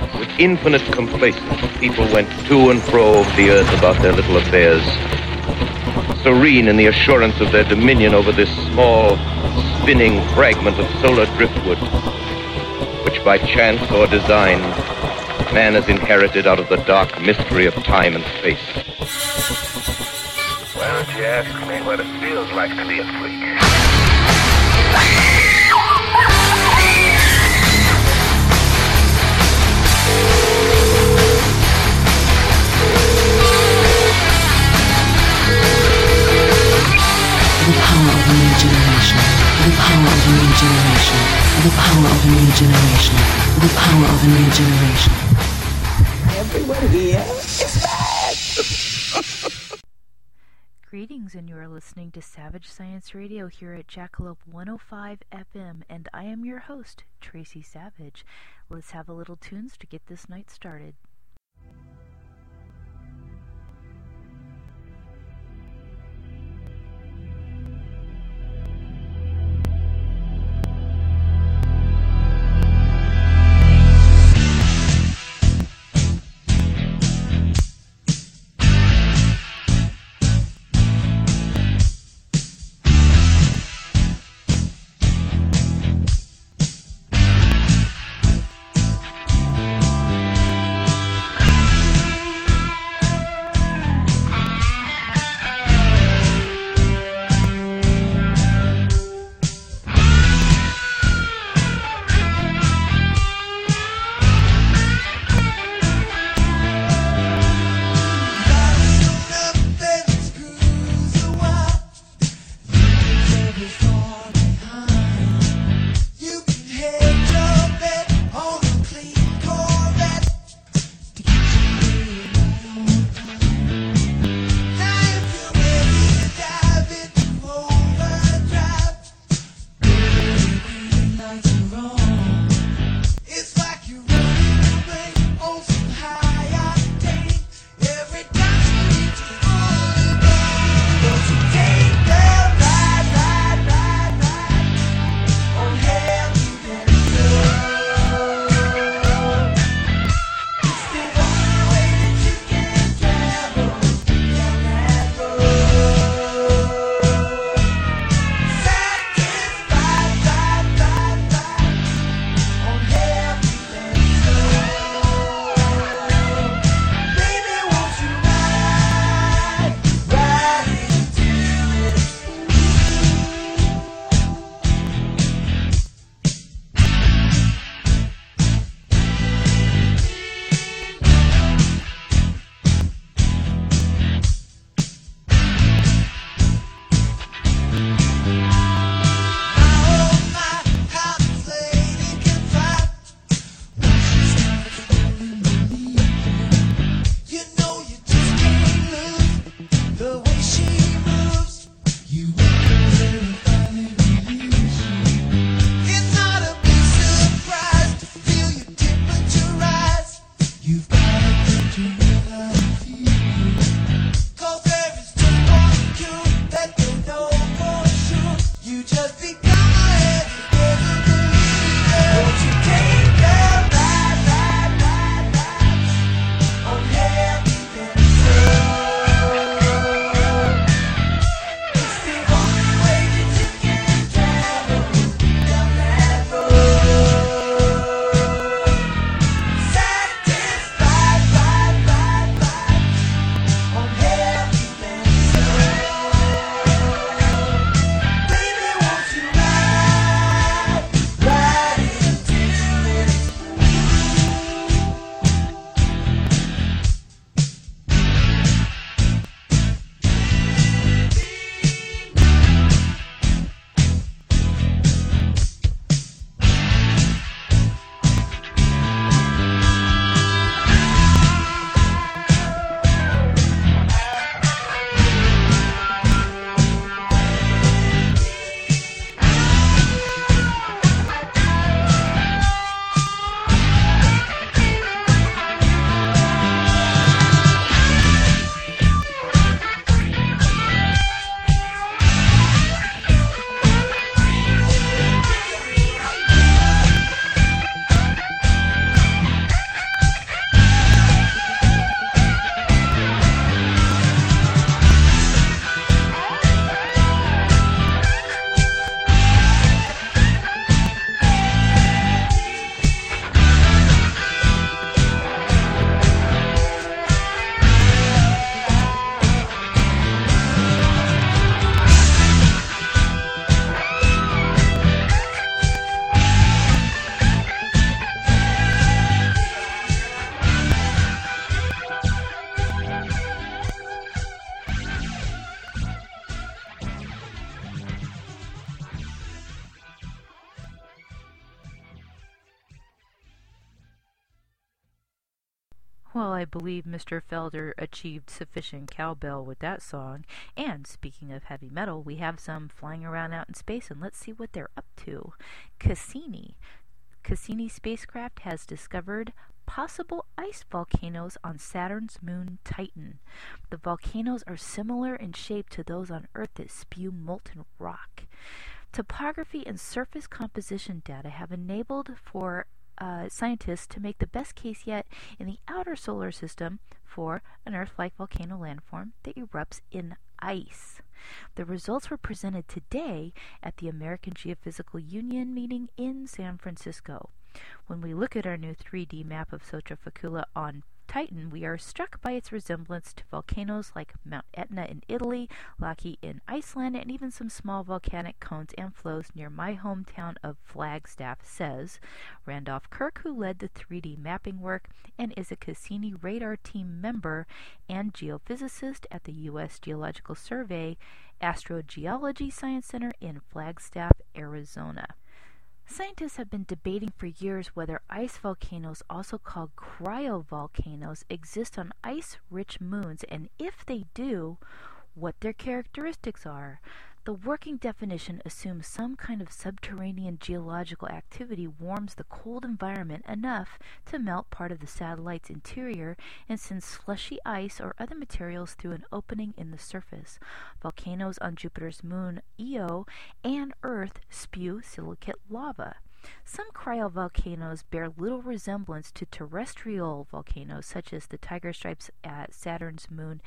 With infinite complacence, people went to and fro over the earth about their little affairs, serene in the assurance of their dominion over this small, spinning fragment of solar driftwood, which by chance or design, man has inherited out of the dark mystery of time and space. Why don't you ask me what it feels like to be a freak? The power of a new generation. The power of a new generation. The power of a new generation. The power of a new generation. Everyone here is bad. Greetings, and you are listening to Savage Science Radio here at Jackalope 105 FM, and I am your host, Tracy Savage. Let's have a little tunes to get this night started. Well, I believe Mr. Felder achieved sufficient cowbell with that song. And speaking of heavy metal, we have some flying around out in space, and let's see what they're up to. Cassini spacecraft has discovered possible ice volcanoes on Saturn's moon Titan. The volcanoes are similar in shape to those on Earth that spew molten rock. Topography and surface composition data have enabled for scientists to make the best case yet in the outer solar system for an Earth-like volcano landform that erupts in ice. The results were presented today at the American Geophysical Union meeting in San Francisco. When we look at our new 3D map of Sotra Facula on Titan, we are struck by its resemblance to volcanoes like Mount Etna in Italy, Laki in Iceland, and even some small volcanic cones and flows near my hometown of Flagstaff, says Randolph Kirk, who led the 3D mapping work and is a Cassini radar team member and geophysicist at the U.S. Geological Survey Astrogeology Science Center in Flagstaff, Arizona. Scientists have been debating for years whether ice volcanoes, also called cryovolcanoes, exist on ice-rich moons, and if they do, what their characteristics are. The working definition assumes some kind of subterranean geological activity warms the cold environment enough to melt part of the satellite's interior and send slushy ice or other materials through an opening in the surface. Volcanoes on Jupiter's moon Io and Earth spew silicate lava. Some cryovolcanoes bear little resemblance to terrestrial volcanoes, such as the Tiger Stripes at Saturn's moon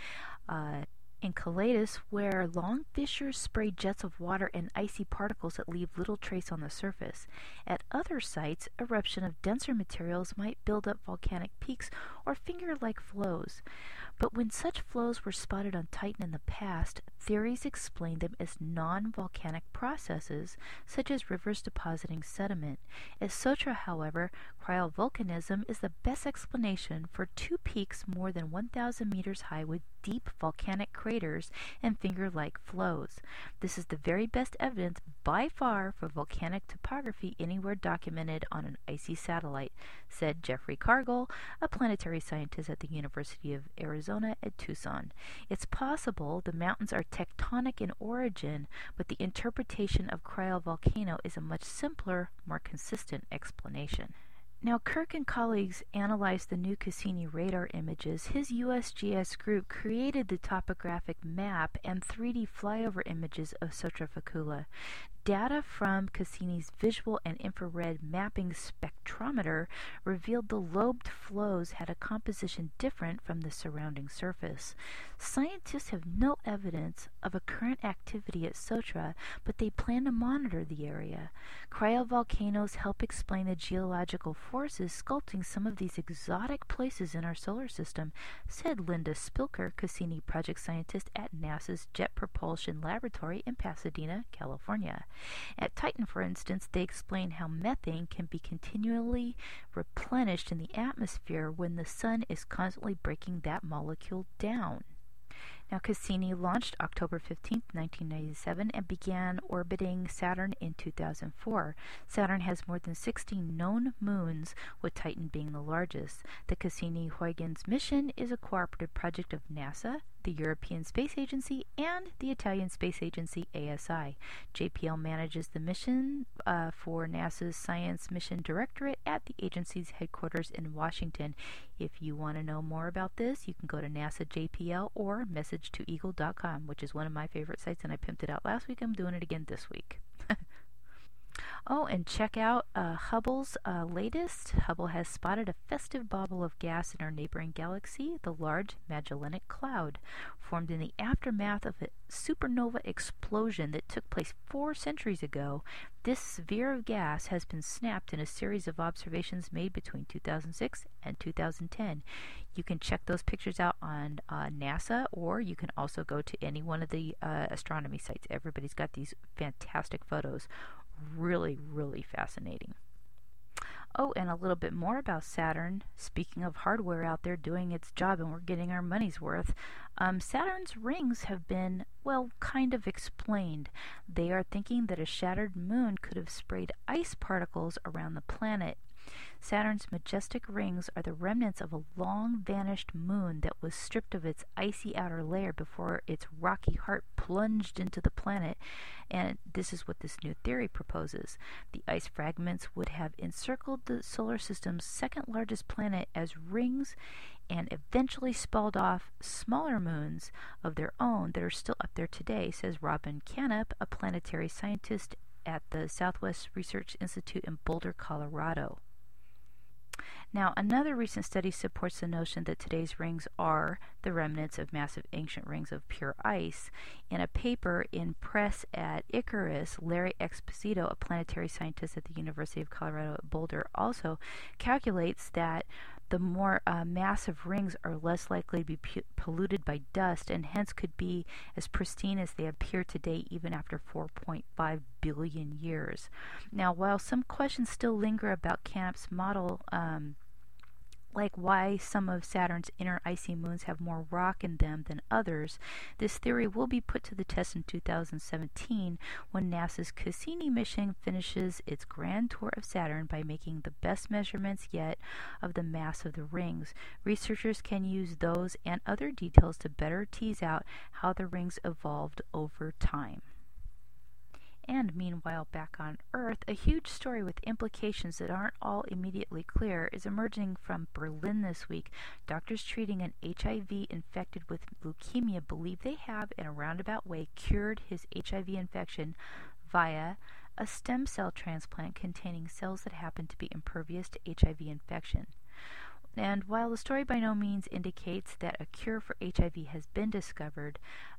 Enceladus, where long fissures spray jets of water and icy particles that leave little trace on the surface. At other sites, eruption of denser materials might build up volcanic peaks or finger-like flows. But when such flows were spotted on Titan in the past, theories explained them as non-volcanic processes, such as rivers depositing sediment. At Sotra, however, cryovolcanism is the best explanation for two peaks more than 1,000 meters high with deep volcanic craters and finger-like flows. This is the very best evidence by far for volcanic topography anywhere documented on an icy satellite, said Jeffrey Cargill, a planetary scientist at the University of Arizona at Tucson. It's possible the mountains are tectonic in origin, but the interpretation of cryovolcano is a much simpler, more consistent explanation. Now, Kirk and colleagues analyzed the new Cassini radar images. His USGS group created the topographic map and 3D flyover images of Sotra Facula. Data from Cassini's visual and infrared mapping spectrometer revealed the lobed flows had a composition different from the surrounding surface. Scientists have no evidence of a current activity at Sotra, but they plan to monitor the area. Cryovolcanoes help explain the geological forces sculpting some of these exotic places in our solar system, said Linda Spilker, Cassini project scientist at NASA's Jet Propulsion Laboratory in Pasadena, California. At Titan, for instance, they explain how methane can be continually replenished in the atmosphere when the sun is constantly breaking that molecule down. Now, Cassini launched October 15, 1997, and began orbiting Saturn in 2004. Saturn has more than 16 known moons, with Titan being the largest. The Cassini-Huygens mission is a cooperative project of NASA, the European Space Agency, and the Italian Space Agency ASI. JPL manages the mission for NASA's Science Mission Directorate at the agency's headquarters in Washington. If you want to know more about this, you can go to NASA JPL or messagetoeagle.com, which is one of my favorite sites, and I pimped it out last week. I'm doing it again this week. Oh, and check out Hubble's latest. Hubble has spotted a festive bauble of gas in our neighboring galaxy, the Large Magellanic Cloud, formed in the aftermath of a supernova explosion that took place 4 centuries ago. This sphere of gas has been snapped in a series of observations made between 2006 and 2010. You can check those pictures out on NASA, or you can also go to any one of the astronomy sites. Everybody's got these fantastic photos. Really, really fascinating. Oh, and a little bit more about Saturn. Speaking of hardware out there doing its job and we're getting our money's worth, Saturn's rings have been, well, kind of explained. They are thinking that a shattered moon could have sprayed ice particles around the planet. Saturn's majestic rings are the remnants of a long-vanished moon that was stripped of its icy outer layer before its rocky heart plunged into the planet, and this is what this new theory proposes. The ice fragments would have encircled the solar system's second-largest planet as rings and eventually spalled off smaller moons of their own that are still up there today, says Robin Canup, a planetary scientist at the Southwest Research Institute in Boulder, Colorado. Now, another recent study supports the notion that today's rings are the remnants of massive ancient rings of pure ice. In a paper in Press at Icarus, Larry Exposito, a planetary scientist at the University of Colorado at Boulder, also calculates that the more massive rings are less likely to be polluted by dust and hence could be as pristine as they appear today even after 4.5 billion years. Now, while some questions still linger about Canup's model, like why some of Saturn's inner icy moons have more rock in them than others, this theory will be put to the test in 2017 when NASA's Cassini mission finishes its grand tour of Saturn by making the best measurements yet of the mass of the rings. Researchers can use those and other details to better tease out how the rings evolved over time. And meanwhile, back on Earth, a huge story with implications that aren't all immediately clear is emerging from Berlin this week. Doctors treating an HIV infected with leukemia believe they have, in a roundabout way, cured his HIV infection via a stem cell transplant containing cells that happen to be impervious to HIV infection. And while the story by no means indicates that a cure for HIV has been discovered,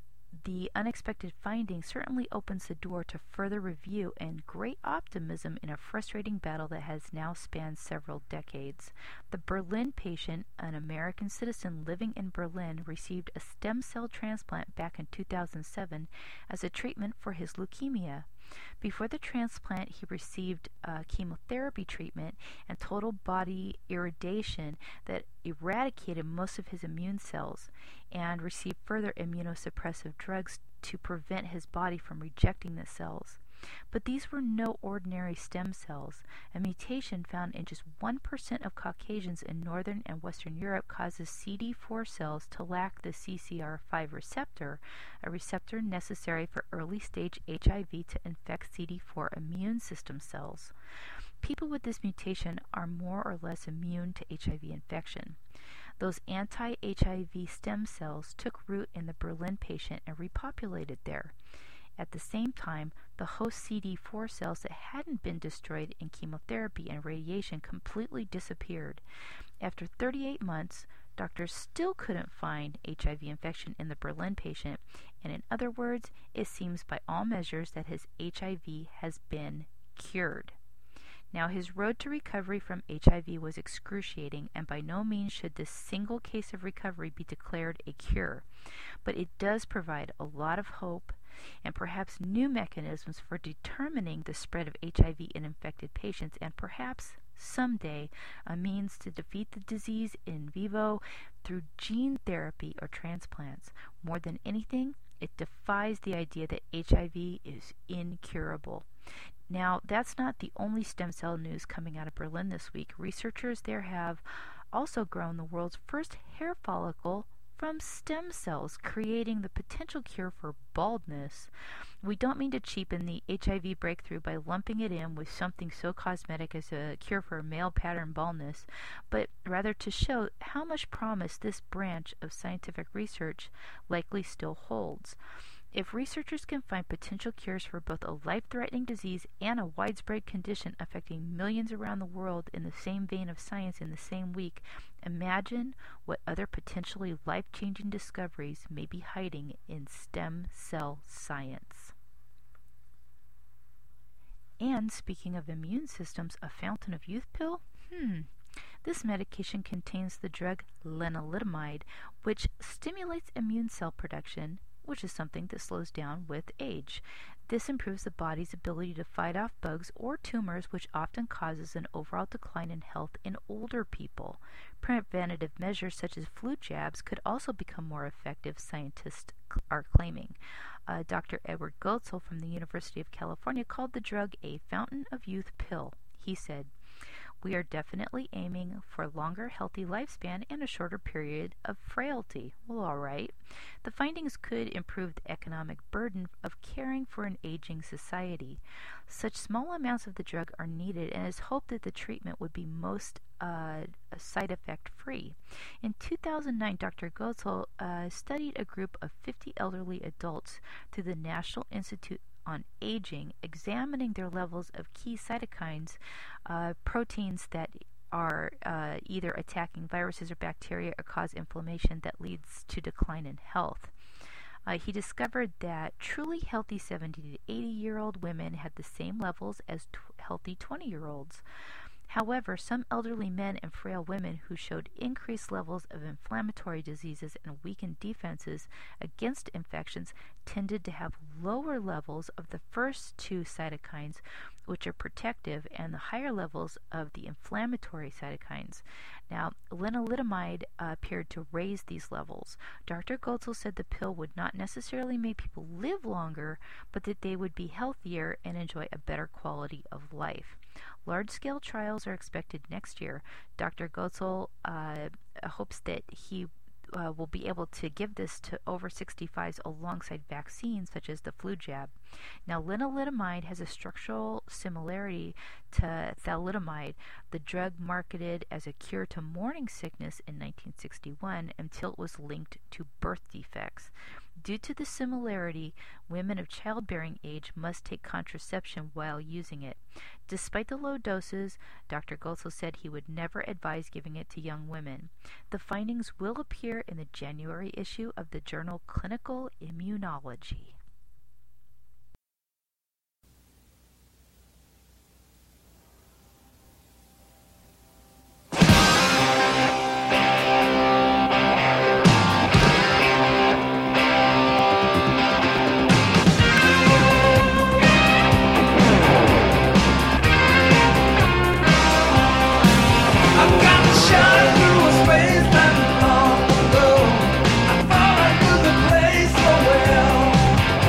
the unexpected finding certainly opens the door to further review and great optimism in a frustrating battle that has now spanned several decades. The Berlin patient, an American citizen living in Berlin, received a stem cell transplant back in 2007 as a treatment for his leukemia. Before the transplant, he received chemotherapy treatment and total body irradiation that eradicated most of his immune cells, and received further immunosuppressive drugs to prevent his body from rejecting the cells. But these were no ordinary stem cells. A mutation found in just 1% of Caucasians in Northern and Western Europe causes CD4 cells to lack the CCR5 receptor, a receptor necessary for early-stage HIV to infect CD4 immune system cells. People with this mutation are more or less immune to HIV infection. Those anti-HIV stem cells took root in the Berlin patient and repopulated there. At the same time, the host CD4 cells that hadn't been destroyed in chemotherapy and radiation completely disappeared. After 38 months, doctors still couldn't find HIV infection in the Berlin patient, and in other words, it seems by all measures that his HIV has been cured. Now, his road to recovery from HIV was excruciating, and by no means should this single case of recovery be declared a cure. But it does provide a lot of hope and perhaps new mechanisms for determining the spread of HIV in infected patients, and perhaps someday a means to defeat the disease in vivo through gene therapy or transplants. More than anything, it defies the idea that HIV is incurable. Now, that's not the only stem cell news coming out of Berlin this week. Researchers there have also grown the world's first hair follicle from stem cells, creating the potential cure for baldness. We don't mean to cheapen the HIV breakthrough by lumping it in with something so cosmetic as a cure for male pattern baldness, but rather to show how much promise this branch of scientific research likely still holds. If researchers can find potential cures for both a life-threatening disease and a widespread condition affecting millions around the world in the same vein of science in the same week, imagine what other potentially life-changing discoveries may be hiding in stem cell science. And speaking of immune systems, a fountain of youth pill? This medication contains the drug lenalidomide, which stimulates immune cell production, which is something that slows down with age. This improves the body's ability to fight off bugs or tumors, which often causes an overall decline in health in older people. Preventative measures such as flu jabs could also become more effective, scientists are claiming. Dr. Edward Gotzel from the University of California called the drug a fountain of youth pill. He said, We are definitely aiming for a longer, healthy lifespan and a shorter period of frailty. Well, all right. The findings could improve the economic burden of caring for an aging society. Such small amounts of the drug are needed, and it is hoped that the treatment would be most side effect free. In 2009, Dr. Gotzel studied a group of 50 elderly adults through the National Institute on Aging, examining their levels of key cytokines, proteins that are either attacking viruses or bacteria or cause inflammation that leads to decline in health. He discovered that truly healthy 70 to 80-year-old women had the same levels as healthy 20-year-olds. However, some elderly men and frail women who showed increased levels of inflammatory diseases and weakened defenses against infections tended to have lower levels of the first two cytokines, which are protective, and the higher levels of the inflammatory cytokines. Now, lenalidomide appeared to raise these levels. Dr. Gotzel said the pill would not necessarily make people live longer, but that they would be healthier and enjoy a better quality of life. Large-scale trials are expected next year. Dr. Gotzel hopes that he will be able to give this to over 65s alongside vaccines such as the flu jab. Now, lenalidomide has a structural similarity to thalidomide, the drug marketed as a cure to morning sickness in 1961 until it was linked to birth defects. Due to the similarity, women of childbearing age must take contraception while using it. Despite the low doses, Dr. Gotzel said he would never advise giving it to young women. The findings will appear in the January issue of the journal Clinical Immunology. Space time long ago, I thought I knew the place so well.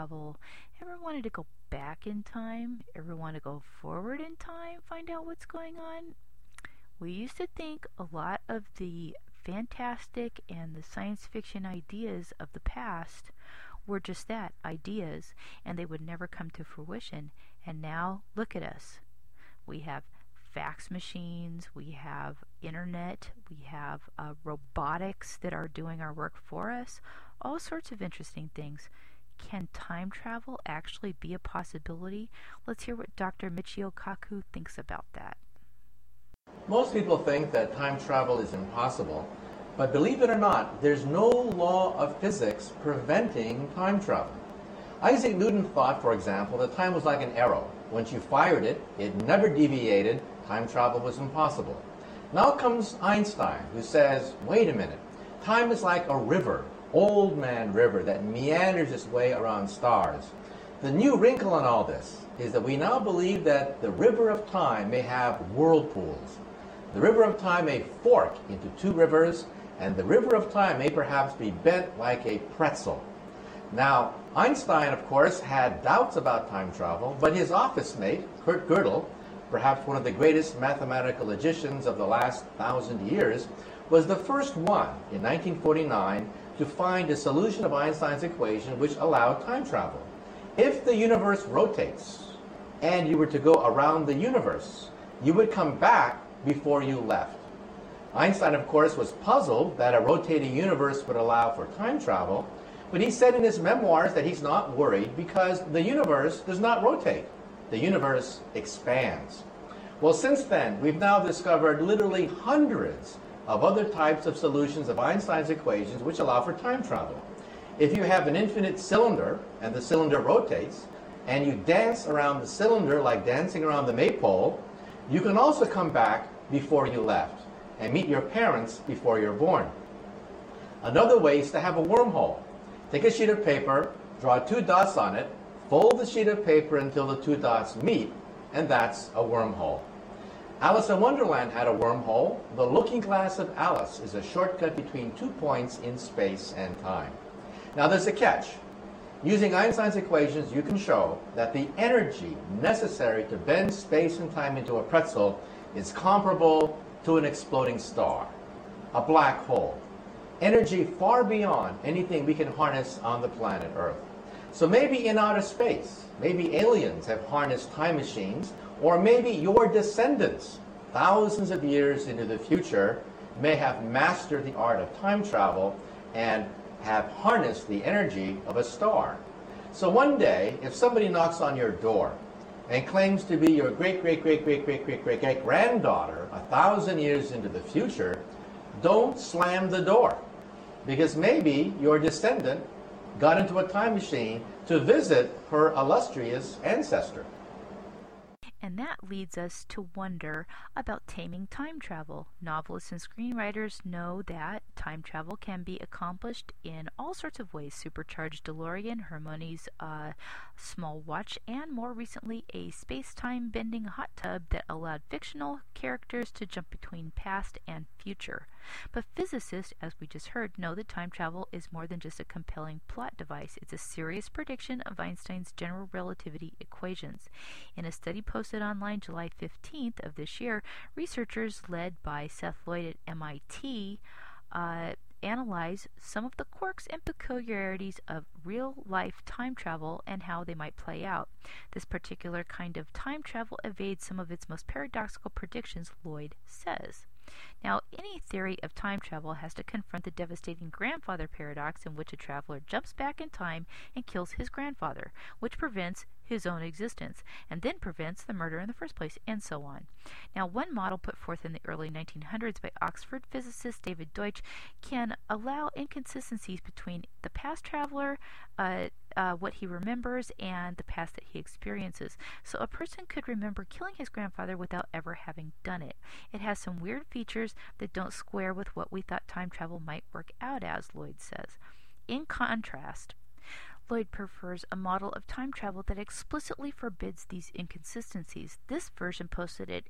travel? Ever wanted to go back in time? Ever want to go forward in time? Find out what's going on? We used to think a lot of the fantastic and the science fiction ideas of the past were just that, ideas, and they would never come to fruition. And now, look at us. We have fax machines, we have internet, we have robotics that are doing our work for us, all sorts of interesting things. Can time travel actually be a possibility? Let's hear what Dr. Michio Kaku thinks about that. Most people think that time travel is impossible, but believe it or not, there's no law of physics preventing time travel. Isaac Newton thought, for example, that time was like an arrow. Once you fired it, it never deviated. Time travel was impossible. Now comes Einstein, who says, wait a minute, time is like a river, old man river, that meanders its way around stars. The new wrinkle in all this is that we now believe that the river of time may have whirlpools. The river of time may fork into two rivers, and the river of time may perhaps be bent like a pretzel. Now, Einstein, of course, had doubts about time travel, but his office mate, Kurt Gödel, perhaps one of the greatest mathematical logicians of the last 1,000 years, was the first one in 1949 to find a solution of Einstein's equation which allowed time travel. If the universe rotates and you were to go around the universe, you would come back before you left. Einstein, of course, was puzzled that a rotating universe would allow for time travel, but he said in his memoirs that he's not worried because the universe does not rotate. The universe expands. Well, since then, we've now discovered literally hundreds of other types of solutions of Einstein's equations which allow for time travel. If you have an infinite cylinder and the cylinder rotates, and you dance around the cylinder like dancing around the maypole, you can also come back before you left and meet your parents before you're born. Another way is to have a wormhole. Take a sheet of paper, draw two dots on it, fold the sheet of paper until the two dots meet, and that's a wormhole. Alice in Wonderland had a wormhole. The looking glass of Alice is a shortcut between 2 points in space and time. Now there's a catch. Using Einstein's equations, you can show that the energy necessary to bend space and time into a pretzel is comparable to an exploding star, a black hole. Energy far beyond anything we can harness on the planet Earth. So maybe in outer space, maybe aliens have harnessed time machines, or maybe your descendants, thousands of years into the future, may have mastered the art of time travel and have harnessed the energy of a star. So one day, if somebody knocks on your door and claims to be your great-great-great-great-great-great-great-great-granddaughter 1,000 years into the future, don't slam the door, because maybe your descendant got into a time machine to visit her illustrious ancestor. And that leads us to wonder about taming time travel. Novelists and screenwriters know that time travel can be accomplished in all sorts of ways. Supercharged DeLorean, Hermione's small watch, and more recently a space-time bending hot tub that allowed fictional characters to jump between past and future. But physicists, as we just heard, know that time travel is more than just a compelling plot device. It's a serious prediction of Einstein's general relativity equations. In a study posted online July 15th of this year, researchers led by Seth Lloyd at MIT analyze some of the quirks and peculiarities of real-life time travel and how they might play out. This particular kind of time travel evades some of its most paradoxical predictions, Lloyd says. Now, any theory of time travel has to confront the devastating grandfather paradox, in which a traveler jumps back in time and kills his grandfather, which prevents his own existence, and then prevents the murder in the first place, and so on. Now, one model put forth in the early 1900s by Oxford physicist David Deutsch can allow inconsistencies between the past traveler, what he remembers, and the past that he experiences. So a person could remember killing his grandfather without ever having done it. It has some weird features that don't square with what we thought time travel might work out as, Lloyd says. In contrast, Lloyd prefers a model of time travel that explicitly forbids these inconsistencies. This version, posted at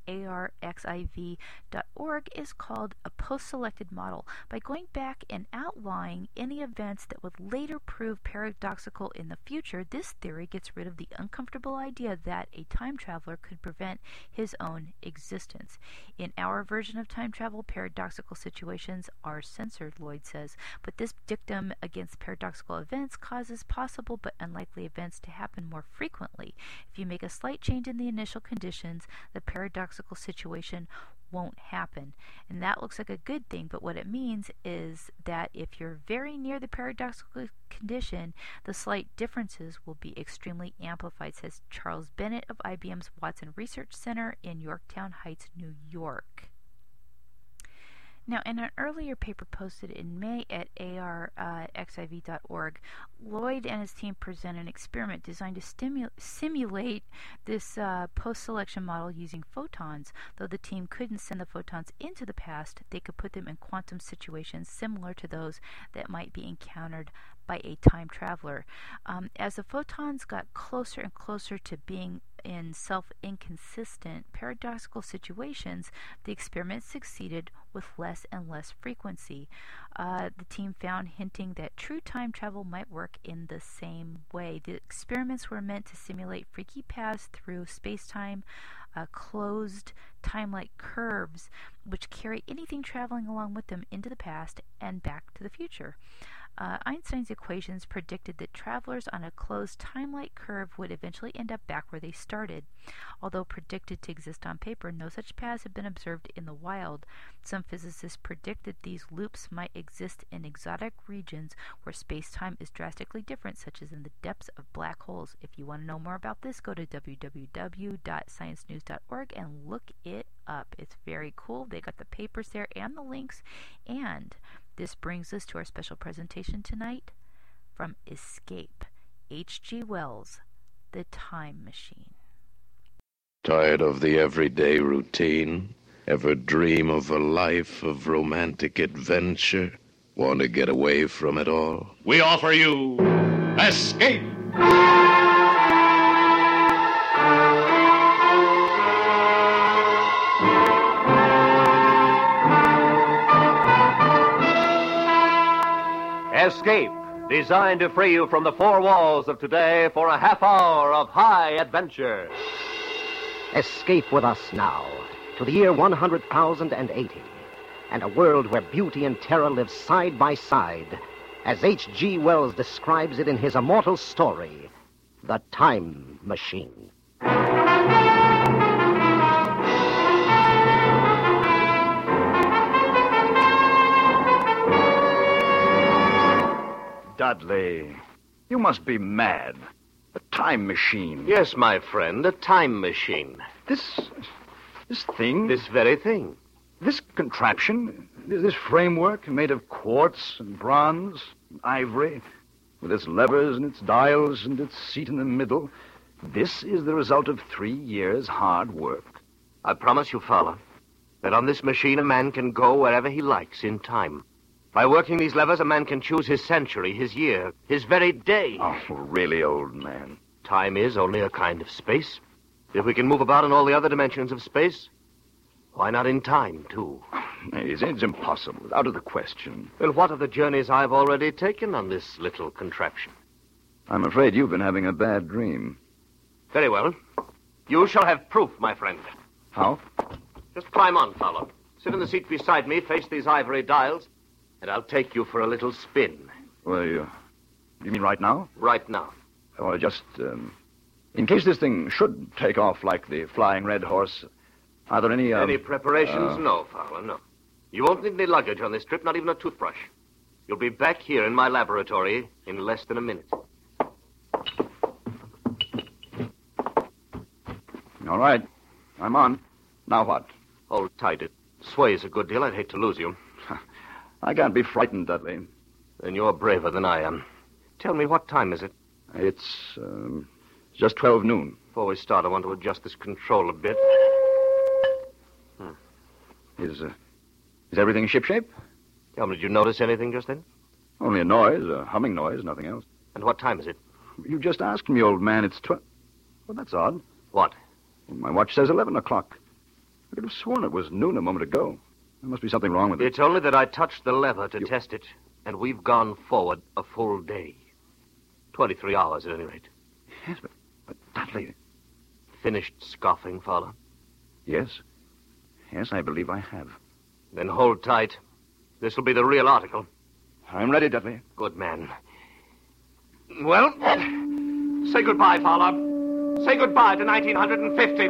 arxiv.org, is called a post-selected model. By going back and outlining any events that would later prove paradoxical in the future, this theory gets rid of the uncomfortable idea that a time traveler could prevent his own existence. In our version of time travel, paradoxical situations are censored, Lloyd says, but this dictum against paradoxical events causes possible but unlikely events to happen more frequently. If you make a slight change in the initial conditions, the paradoxical situation won't happen. And that looks like a good thing, but what it means is that if you're very near the paradoxical condition, the slight differences will be extremely amplified, says Charles Bennett of IBM's Watson Research Center in Yorktown Heights, New York. Now, in an earlier paper posted in May at arxiv.org, Lloyd and his team present an experiment designed to simulate this post-selection model using photons. Though the team couldn't send the photons into the past, they could put them in quantum situations similar to those that might be encountered by a time traveler. As the photons got closer and closer to being in self-inconsistent paradoxical situations, the experiment succeeded with less and less frequency. The team found hinting that true time travel might work in the same way. The experiments were meant to simulate freaky paths through space-time, closed time-like curves, which carry anything traveling along with them into the past and back to the future. Einstein's equations predicted that travelers on a closed time-like curve would eventually end up back where they started. Although predicted to exist on paper, no such paths have been observed in the wild. Some physicists predict that these loops might exist in exotic regions where space-time is drastically different, such as in the depths of black holes. If you want to know more about this, go to www.sciencenews.org and look it up. It's very cool. They got the papers there and the links. And this brings us to our special presentation tonight from Escape, H.G. Wells, The Time Machine. Tired of the everyday routine? Ever dream of a life of romantic adventure? Want to get away from it all? We offer you Escape! Escape, designed to free you from the four walls of today for a half hour of high adventure. Escape with us now to the year 100,080 and a world where beauty and terror live side by side, as H.G. Wells describes it in his immortal story, The Time Machine. Dudley, you must be mad. A time machine. Yes, my friend, a time machine. This thing? This very thing. This contraption? This framework made of quartz and bronze, and ivory, with its levers and its dials and its seat in the middle. This is the result of 3 years' hard work. I promise you, Fowler, that on this machine a man can go wherever he likes in time. By working these levers, a man can choose his century, his year, his very day. Oh, really, old man? Time is only a kind of space. If we can move about in all the other dimensions of space, why not in time, too? It's impossible. Out of the question. Well, what of the journeys I've already taken on this little contraption? I'm afraid you've been having a bad dream. Very well. You shall have proof, my friend. How? Just climb on, Fowler. Sit in the seat beside me, face these ivory dials, and I'll take you for a little spin. Well, you mean right now? Right now. Or just, in case this thing should take off like the Flying Red Horse, are there any, Any preparations? No, Fowler, no. You won't need any luggage on this trip, not even a toothbrush. You'll be back here in my laboratory in less than a minute. All right. I'm on. Now what? Hold tight. It sways a good deal. I'd hate to lose you. I can't be frightened, Dudley. Then you're braver than I am. Tell me, what time is it? It's just 12 noon. Before we start, I want to adjust this control a bit. Is everything shipshape? Tell me, did you notice anything just then? Only a noise, a humming noise, nothing else. And what time is it? You just asked me, old man. It's Well, that's odd. What? My watch says 11 o'clock. I could have sworn it was noon a moment ago. There must be something wrong with it. It's only that I touched the lever to test it, and we've gone forward a full day. 23 hours, at any rate. Yes, but Dudley... Finished scoffing, Fowler? Yes. Yes, I believe I have. Then hold tight. This will be the real article. I'm ready, Dudley. Good man. Well, say goodbye, Fowler. Say goodbye to 1950.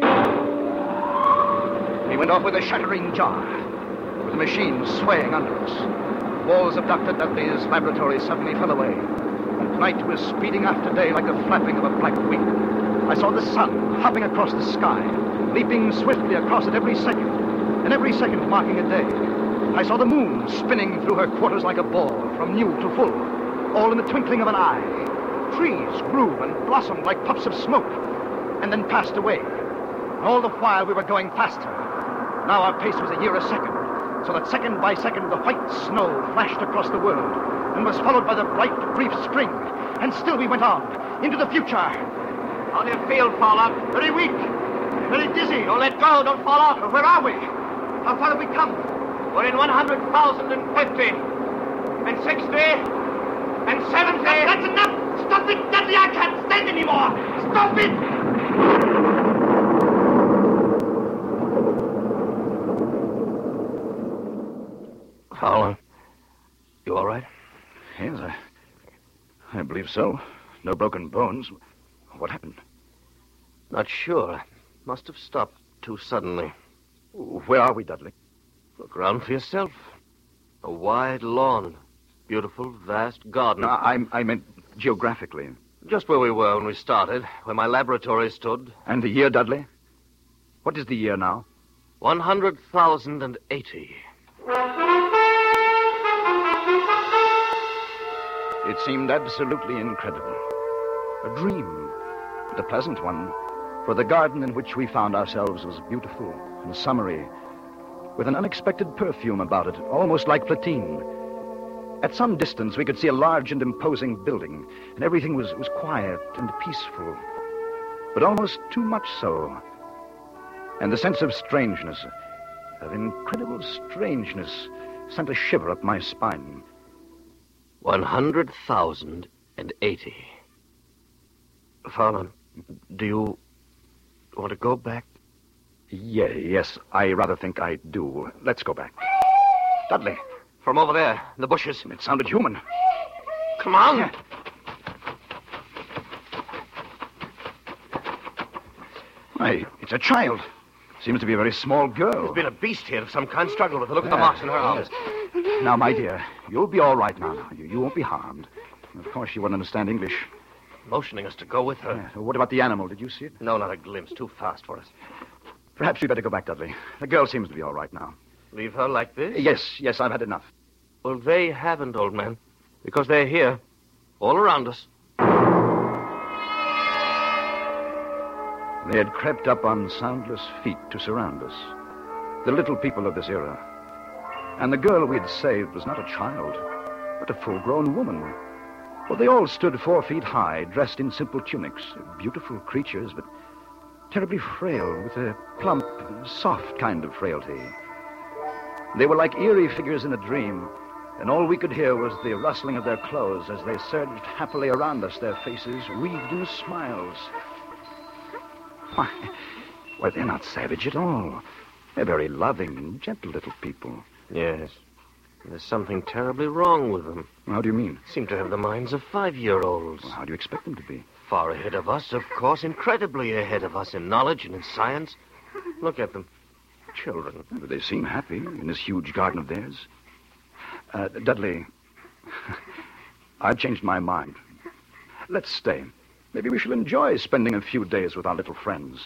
He went off with a shattering jar, with the machine swaying under us. The walls of Dr. Dudley's laboratory suddenly fell away, and night was speeding after day like the flapping of a black wing. I saw the sun hopping across the sky, leaping swiftly across it every second, and every second marking a day. I saw the moon spinning through her quarters like a ball, from new to full, all in the twinkling of an eye. Trees grew and blossomed like puffs of smoke, and then passed away. And all the while we were going faster. Now our pace was a year a second, so that second by second the white snow flashed across the world, and was followed by the bright, brief spring. And still we went on, into the future. How do you feel, Fowler? Very weak, very dizzy. Don't let go, don't fall off. Where are we? How far have we come? We're in 100,050, and 60, and 70. That's enough! Stop it, Dudley! I can't stand anymore! Stop it! Fowler, you all right? Yes, I believe so. No broken bones. What happened? Not sure. Must have stopped too suddenly. Where are we, Dudley? Look around for yourself. A wide lawn. Beautiful, vast garden. No, I meant geographically. Just where we were when we started, where my laboratory stood. And the year, Dudley? What is the year now? 100,080. It seemed absolutely incredible. A dream, but a pleasant one. For the garden in which we found ourselves was beautiful and summery, with an unexpected perfume about it, almost like Platine. At some distance, we could see a large and imposing building, and everything was quiet and peaceful, but almost too much so. And the sense of strangeness, of incredible strangeness, sent a shiver up my spine. 100,080. Fowler, do you want to go back? Yes, I rather think I do. Let's go back. Dudley. From over there, in the bushes. It sounded human. Come on. Yeah. Why, it's a child. Seems to be a very small girl. There's been a beast here of some kind struggled with her. Look at the marks in her arms. Now, my dear, you'll be all right now. You won't be harmed. Of course, she won't understand English. Motioning us to go with her. Yeah. What about the animal? Did you see it? No, not a glimpse. Too fast for us. Perhaps we'd better go back, Dudley. The girl seems to be all right now. Leave her like this? Yes, I've had enough. Well, they haven't, old man. Because they're here. All around us. They had crept up on soundless feet to surround us. The little people of this era. And the girl we'd saved was not a child, but a full-grown woman. Well, they all stood 4 feet high, dressed in simple tunics. Beautiful creatures, but terribly frail, with a plump, soft kind of frailty. They were like eerie figures in a dream, and all we could hear was the rustling of their clothes as they surged happily around us, their faces wreathed in smiles. Why, they're not savage at all. They're very loving and gentle little people. Yes. There's something terribly wrong with them. How do you mean? Seem to have the minds of 5-year-olds. Well, how do you expect them to be? Far ahead of us, of course, incredibly ahead of us in knowledge and in science. Look at them. Children. But they seem happy in this huge garden of theirs. Dudley, I've changed my mind. Let's stay. Maybe we shall enjoy spending a few days with our little friends.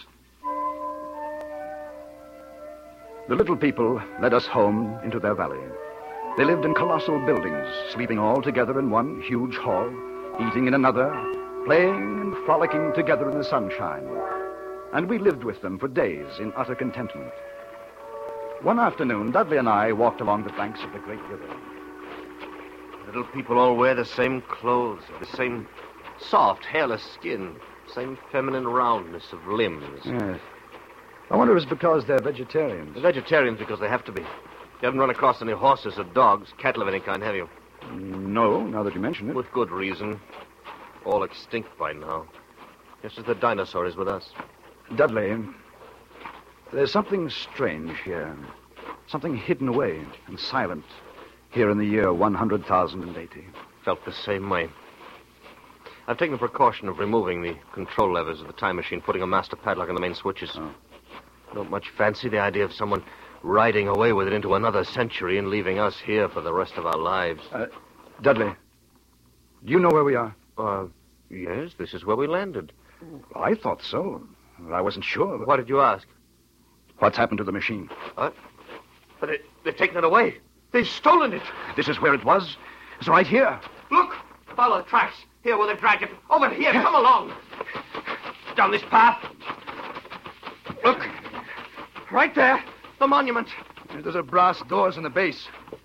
The little people led us home into their valley. They lived in colossal buildings, sleeping all together in one huge hall, eating in another, playing and frolicking together in the sunshine. And we lived with them for days in utter contentment. One afternoon, Dudley and I walked along the banks of the great river. Little people all wear the same clothes, the same Soft, hairless skin. Same feminine roundness of limbs. Yes. I wonder if it's because they're vegetarians. They're vegetarians because they have to be. You haven't run across any horses or dogs, cattle of any kind, have you? No, now that you mention it. With good reason. All extinct by now. Just as the dinosaur is with us. Dudley, there's something strange here. Something hidden away and silent here in the year 100,080. Felt the same way. I've taken the precaution of removing the control levers of the time machine, putting a master padlock on the main switches. Oh. Don't much fancy the idea of someone riding away with it into another century and leaving us here for the rest of our lives. Dudley, do you know where we are? Yes, this is where we landed. I thought so. I wasn't sure. What did you ask? What's happened to the machine? But they've taken it away. They've stolen it. This is where it was. It's right here. Look! Follow the tracks. Here where they've dragged it. Over here. Come along. Down this path. Look. Right there. The monument. There's a brass doors in the base.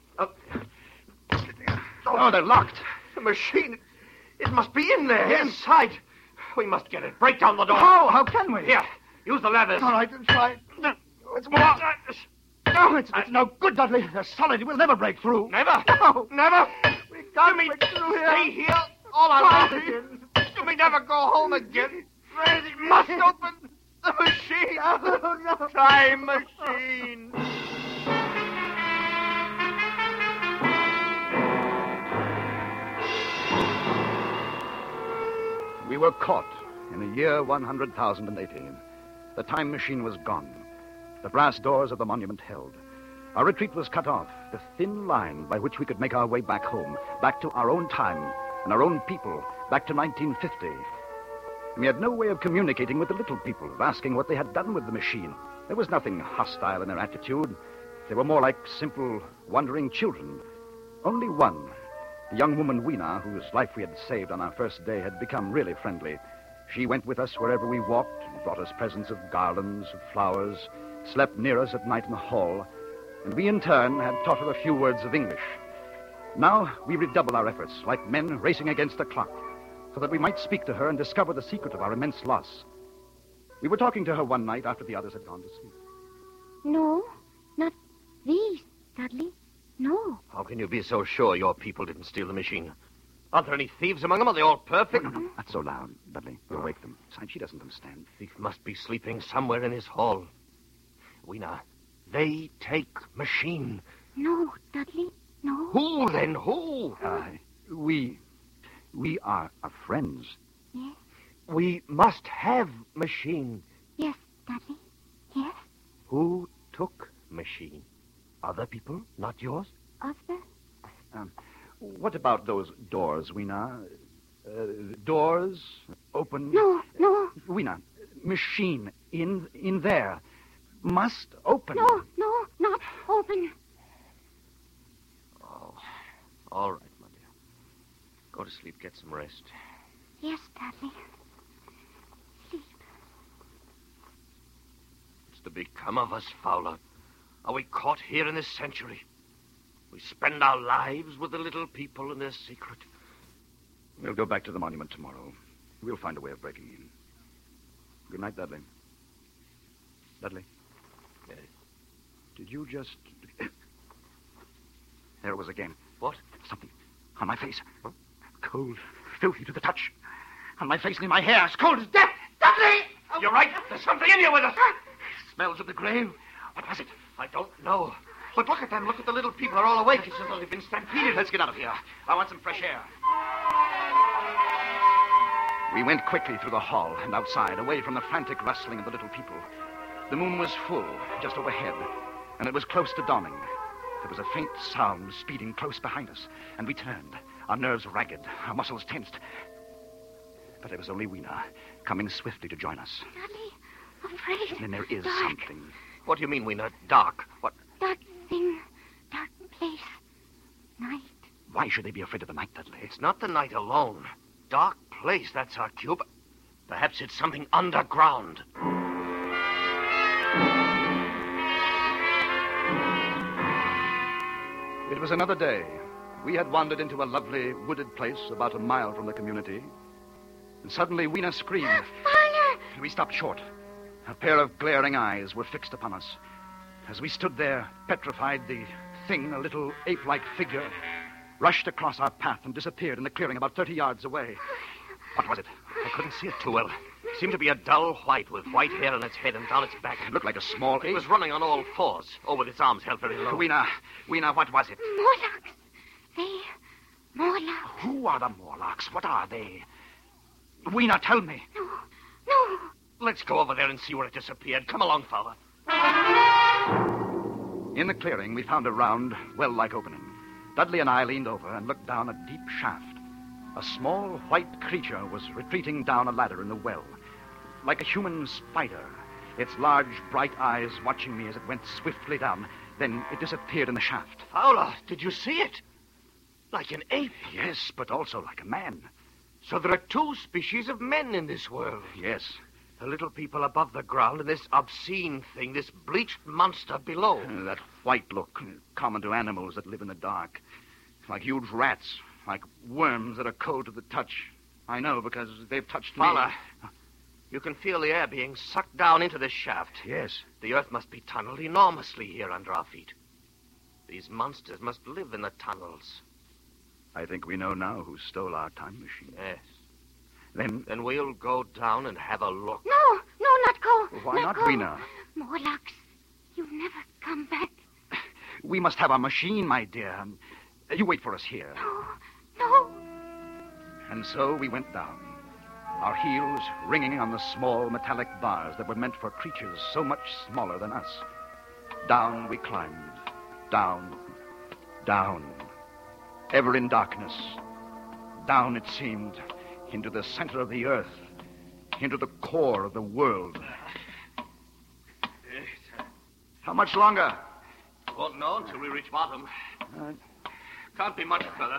Oh, they're locked. The machine. It must be in there. Yes. Inside. We must get it. Break down the door. How can we? Here. Use the levers. All right, try. It's more. No, it's no good, Dudley. They're solid. We'll never break through. Never? No. Never? We can't break through here. Stay here all our lives. You may never go home again. It must open the machine. No. Time machine. We were caught in the year 100,018. The time machine was gone. The brass doors of the monument held. Our retreat was cut off, the thin line by which we could make our way back home, back to our own time and our own people, back to 1950. We had no way of communicating with the little people, of asking what they had done with the machine. There was nothing hostile in their attitude. They were more like simple, wandering children. Only one, the young woman Weena, whose life we had saved on our first day, had become really friendly. She went with us wherever we walked and brought us presents of garlands, of flowers, slept near us at night in the hall, and we in turn had taught her a few words of English. Now we redouble our efforts, like men racing against the clock, so that we might speak to her and discover the secret of our immense loss. We were talking to her one night after the others had gone to sleep. No, not these, Dudley. No. How can you be so sure your people didn't steal the machine? Aren't there any thieves among them? Are they all perfect? No, not so loud, Dudley. We'll wake them. Besides, she doesn't understand. Thief must be sleeping somewhere in his hall. Weena, they take machine. No, Dudley, no. Who, then? Who? We are friends. Yes. We must have machine. Yes, Dudley. Yes. Who took machine? Other people, not yours? Other? What about those doors, Weena? Doors open? No. Weena, machine in there. Must open. No, not open. Oh, all right, my dear. Go to sleep, get some rest. Yes, Dudley. Sleep. What's to become of us, Fowler? Are we caught here in this century? We spend our lives with the little people and their secret. We'll go back to the monument tomorrow. We'll find a way of breaking in. Good night, Dudley. Dudley? Yes. Did you just... There it was again. What? Something on my face. Huh? Cold, filthy to the touch. On my face and in my hair. It's cold as death. Dudley! You're right. There's something in here with us. Smells of the grave. What was it? I don't know. But look at them. Look at the little people. They're all awake. It's as though they've been stampeded. Let's get out of here. I want some fresh air. We went quickly through the hall and outside, away from the frantic rustling of the little people. The moon was full, just overhead, and it was close to dawning. There was a faint sound speeding close behind us, and we turned, our nerves ragged, our muscles tensed. But there was only Weena, coming swiftly to join us. Dudley, I'm afraid. And there is dark. something. What do you mean, Weena? Dark? What? Dark thing. Dark place. Night. Why should they be afraid of the night, Dudley? It's not the night alone. Dark place, that's our cue, but perhaps it's something underground. It was another day. We had wandered into a lovely wooded place about a mile from the community. And suddenly Weena screamed. Father! We stopped short. A pair of glaring eyes were fixed upon us. As we stood there, petrified, the thing, a little ape-like figure, rushed across our path and disappeared in the clearing about 30 yards away. What was it? I couldn't see it too well. It seemed to be a dull white with white hair on its head and down its back. It looked like a small ape. It was running on all fours, over with its arms held very low. Weena, what was it? Morlocks. They... Morlocks. Who are the Morlocks? What are they? Weena, tell me. No. Let's go over there and see where it disappeared. Come along, Fowler. In the clearing, we found a round, well-like opening. Dudley and I leaned over and looked down a deep shaft. A small white creature was retreating down a ladder in the well, like a human spider, its large, bright eyes watching me as it went swiftly down. Then it disappeared in the shaft. Fowler, did you see it? Like an ape. Yes, but also like a man. So there are two species of men in this world. Yes. The little people above the ground and this obscene thing, this bleached monster below. That white look, common to animals that live in the dark. Like huge rats, like worms that are cold to the touch. I know because they've touched me. Fowler, you can feel the air being sucked down into this shaft. Yes. The earth must be tunneled enormously here under our feet. These monsters must live in the tunnels. I think we know now who stole our time machine. Yes. Then we'll go down and have a look. No, not go. Why not, Weena? Morlocks, you never come back. We must have our machine, my dear. You wait for us here. No. And so we went down, our heels ringing on the small metallic bars that were meant for creatures so much smaller than us. Down we climbed. Down. Ever in darkness. Down, it seemed, into the center of the earth, into the core of the world. How much longer? Won't know until we reach bottom. Can't be much further.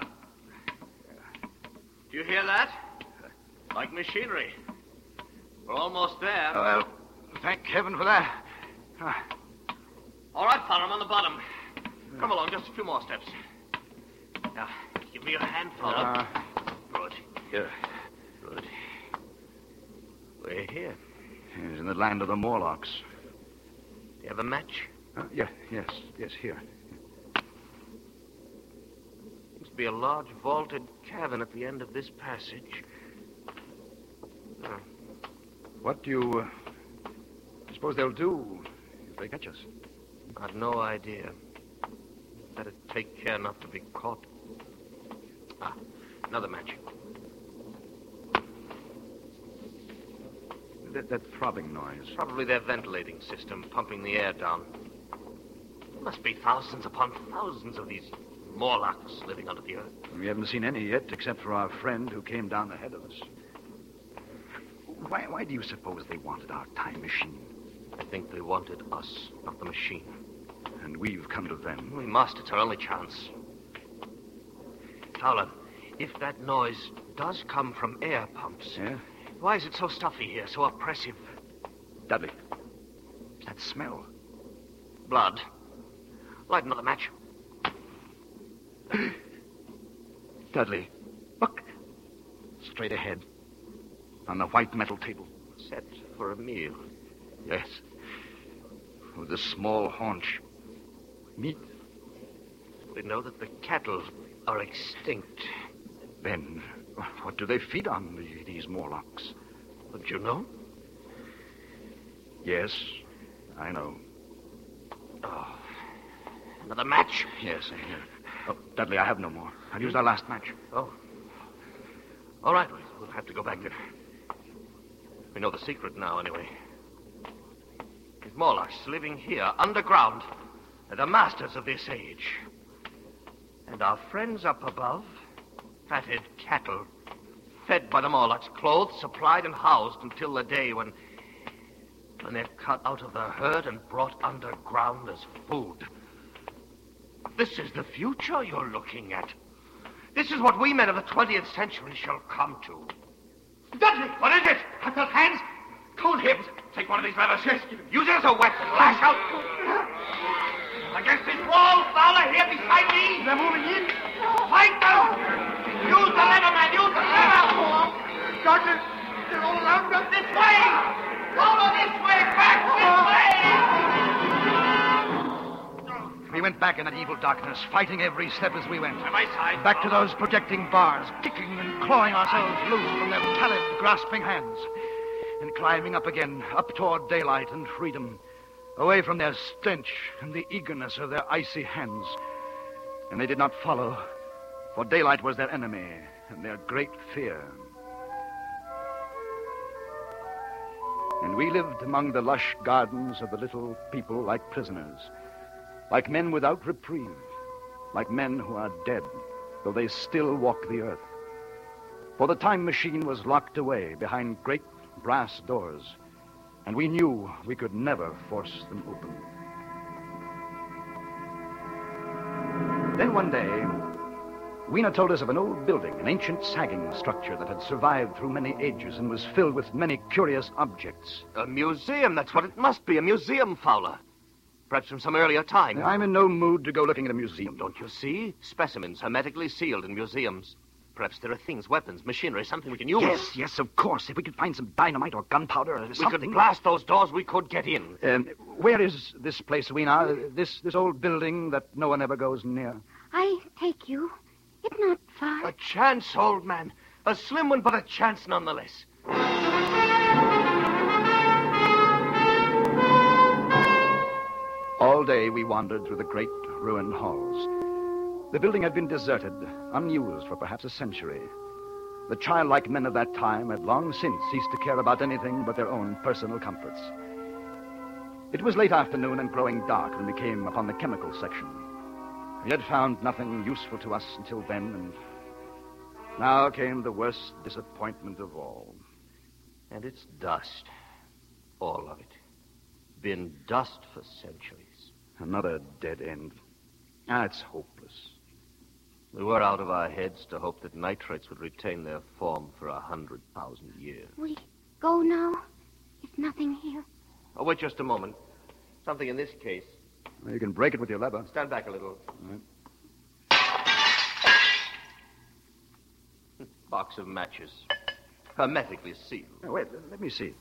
Do you hear that? Like machinery. We're almost there. Well, thank heaven for that. All right, Fowler, I'm on the bottom. Come along, just a few more steps. Now, give me your hand, Fowler. Good. Here. Good. We're here. It's in the land of the Morlocks. Do you have a match? Yes, here. Seems to be a large vaulted cavern at the end of this passage. What do you suppose they'll do if they catch us? I've no idea. Better take care not to be caught. Another match. That throbbing noise. Probably their ventilating system pumping the air down. There must be thousands upon thousands of these Morlocks living under the earth. We haven't seen any yet, except for our friend who came down ahead of us. Why do you suppose they wanted our time machine? I think they wanted us, not the machine. And we've come to them. We must. It's our only chance. Fowler, if that noise does come from air pumps... Yeah? Why is it so stuffy here, so oppressive? Dudley, that smell. Blood. Light another match. Dudley, look. Straight ahead. On the white metal table. Set for a meal. Yes. With a small haunch. Meat. We know that the cattle are extinct. Then, what do they feed on, these Morlocks? Don't you know? Yes, I know. Oh, another match? Yes, here. Oh, Dudley, I have no more. I've used our last match. Oh. All right, we'll have to go back there. We know the secret now, anyway. These Morlocks living here, underground, are the masters of this age. And our friends up above, fatted cattle, fed by the Morlocks, clothed, supplied, and housed until the day when they're cut out of the herd and brought underground as food. This is the future you're looking at. This is what we men of the 20th century shall come to. Dudley! What is it? I felt hands. Cold hips. Take one of these levers. Yes. Use it as a weapon. Lash out. Against this wall, Fowler, here beside me. They're moving in. Fight them. Use the lever, man. Use the lever. Doctor, back in that evil darkness, fighting every step as we went. To my side. Back to those projecting bars, kicking and clawing ourselves loose from their pallid, grasping hands. And climbing up again, up toward daylight and freedom, away from their stench and the eagerness of their icy hands. And they did not follow, for daylight was their enemy and their great fear. And we lived among the lush gardens of the little people like prisoners, like men without reprieve, like men who are dead, though they still walk the earth. For the time machine was locked away behind great brass doors, and we knew we could never force them open. Then one day, Weena told us of an old building, an ancient sagging structure that had survived through many ages and was filled with many curious objects. A museum, that's what it must be, a museum, Fowler. Perhaps from some earlier time. I'm in no mood to go looking at a museum. Don't you see? Specimens hermetically sealed in museums. Perhaps there are things, weapons, machinery, something we can use. Yes, of course. If we could find some dynamite or gunpowder or something. We could blast those doors, we could get in. Where is this place, Weena? This old building that no one ever goes near? I take you. It's not far. A chance, old man. A slim one, but a chance nonetheless. All day we wandered through the great ruined halls. The building had been deserted, unused for perhaps a century. The childlike men of that time had long since ceased to care about anything but their own personal comforts. It was late afternoon and growing dark when we came upon the chemical section. We had found nothing useful to us until then, and now came the worst disappointment of all. And it's dust. All of it. Been dust for centuries. Another dead end. It's hopeless. We were out of our heads to hope that nitrates would retain their form for 100,000 years. We go now? Is nothing here? Oh, wait just a moment. Something in this case. Well, you can break it with your lever. Stand back a little. Right. Box of matches. Hermetically sealed. Oh, wait, let me see.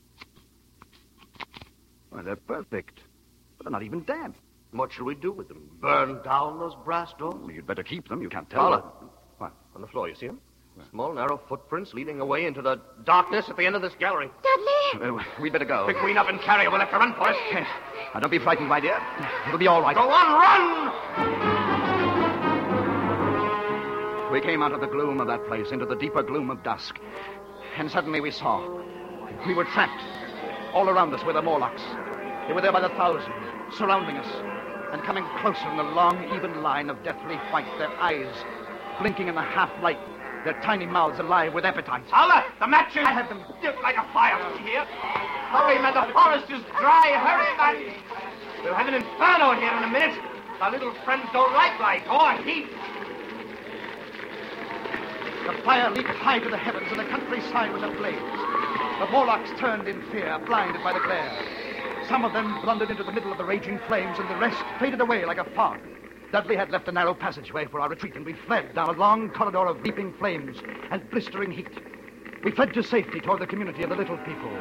Well, they're perfect. But they're not even damp. What shall we do with them? Burn down those brass doors? Well, you'd better keep them. You can't tell. Fowler. What? On the floor, you see them? Small, narrow footprints leading away into the darkness at the end of this gallery. Dudley! We'd better go. Pick Queen up and carry her. We'll have to run for it. Now, don't be frightened, my dear. It'll be all right. Go on, run! We came out of the gloom of that place into the deeper gloom of dusk. And suddenly we saw. We were trapped. All around us were the Morlocks. They were there by the thousands, surrounding us, and coming closer in a long, even line of deathly white, their eyes blinking in the half-light, their tiny mouths alive with appetite. Fowler, the matches! I have them dipped like a fire here. Hurry, man, the forest is dry. Hurry, man. We'll have an inferno here in a minute. Our little friends don't like light or heat. The fire leaped high to the heavens, and the countryside was ablaze. The Morlocks turned in fear, blinded by the glare. Some of them blundered into the middle of the raging flames, and the rest faded away like a fog. Dudley had left a narrow passageway for our retreat, and we fled down a long corridor of leaping flames and blistering heat. We fled to safety toward the community of the little people.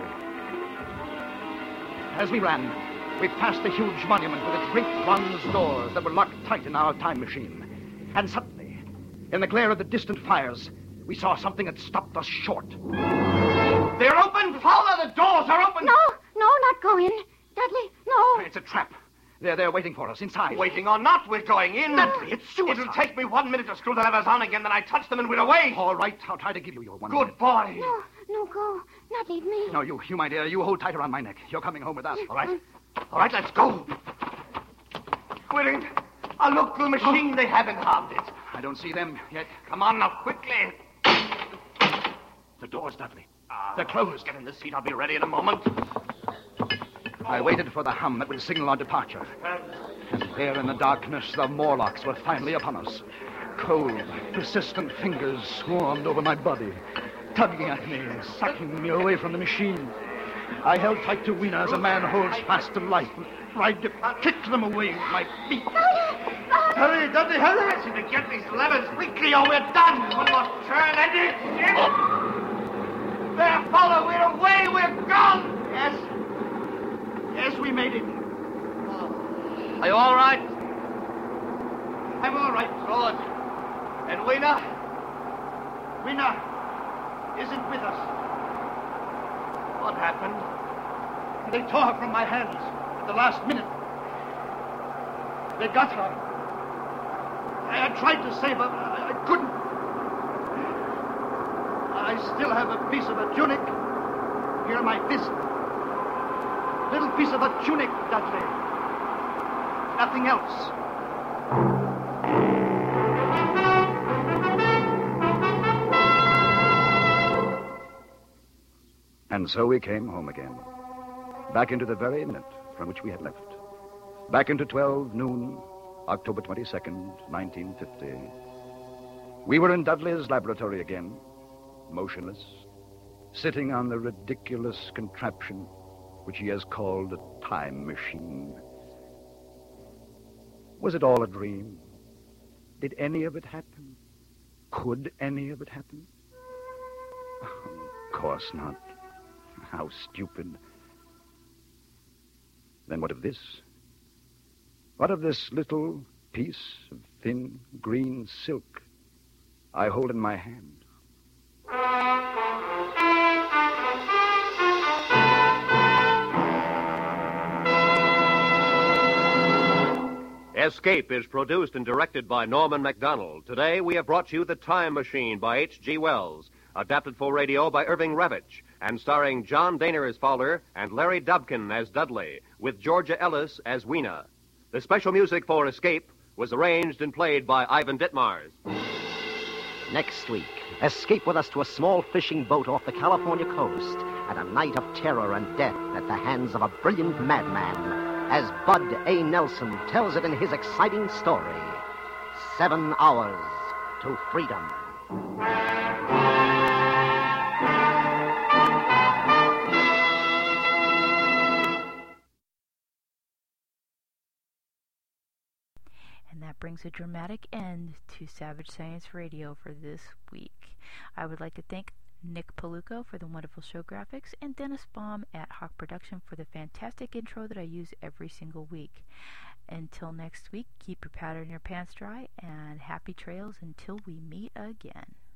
As we ran, we passed the huge monument with its great bronze doors that were locked tight in our time machine. And suddenly, in the glare of the distant fires, we saw something that stopped us short. They're open, Fowler! The doors are open! No, not go in. Dudley, no. It's a trap. They're there waiting for us inside. Waiting or not, we're going in. Dudley, it's suicide. It'll take me 1 minute to screw the levers on again, then I touch them and we're away. All right, I'll try to give you your 1 Good minute. boy. No, go. Not leave me. No, you, my dear, you hold tight around my neck. You're coming home with us. All right, let's go. Quitting. I'll look through the machine. They haven't harmed it. I don't see them yet. Come on now, quickly. The doors, Dudley. They're closed. Get in the seat. I'll be ready in a moment. I waited for the hum that would signal our departure. And there in the darkness, the Morlocks were finally upon us. Cold, persistent fingers swarmed over my body, tugging at me, sucking me away from the machine. I held tight to Weena as a man holds fast to life, and tried to kick them away with my feet. Hurry, Dudley, hurry! I should get these levers quickly or we're done. One more turn and it's in. There, Fowler, we're away, we're gone. Yes, we made it. Are you all right? I'm all right. Good. And Weena? Weena isn't with us. What happened? They tore her from my hands at the last minute. They got her. I had tried to save her. I couldn't. I still have a piece of a tunic here in my fist. Little piece of a tunic, Dudley. Nothing else. And so we came home again. Back into the very minute from which we had left. Back into 12 noon, October 22nd, 1950. We were in Dudley's laboratory again, motionless, sitting on the ridiculous contraption which he has called a time machine. Was it all a dream? Did any of it happen? Could any of it happen? Of course not. How stupid. Then what of this? What of this little piece of thin green silk I hold in my hand? Escape is produced and directed by Norman MacDonald. Today we have brought you The Time Machine by H.G. Wells, adapted for radio by Irving Revich, and starring John Daner as Fowler and Larry Dobkin as Dudley, with Georgia Ellis as Weena. The special music for Escape was arranged and played by Ivan Ditmars. Next week, escape with us to a small fishing boat off the California coast and a night of terror and death at the hands of a brilliant madman, as Bud A. Nelson tells it in his exciting story, 7 Hours to Freedom. And that brings a dramatic end to Savage Science Radio for this week. I would like to thank Nick Paluco for the wonderful show graphics, and Dennis Baum at Hawk Production for the fantastic intro that I use every single week. Until next week, keep your powder in your pants dry, and happy trails until we meet again.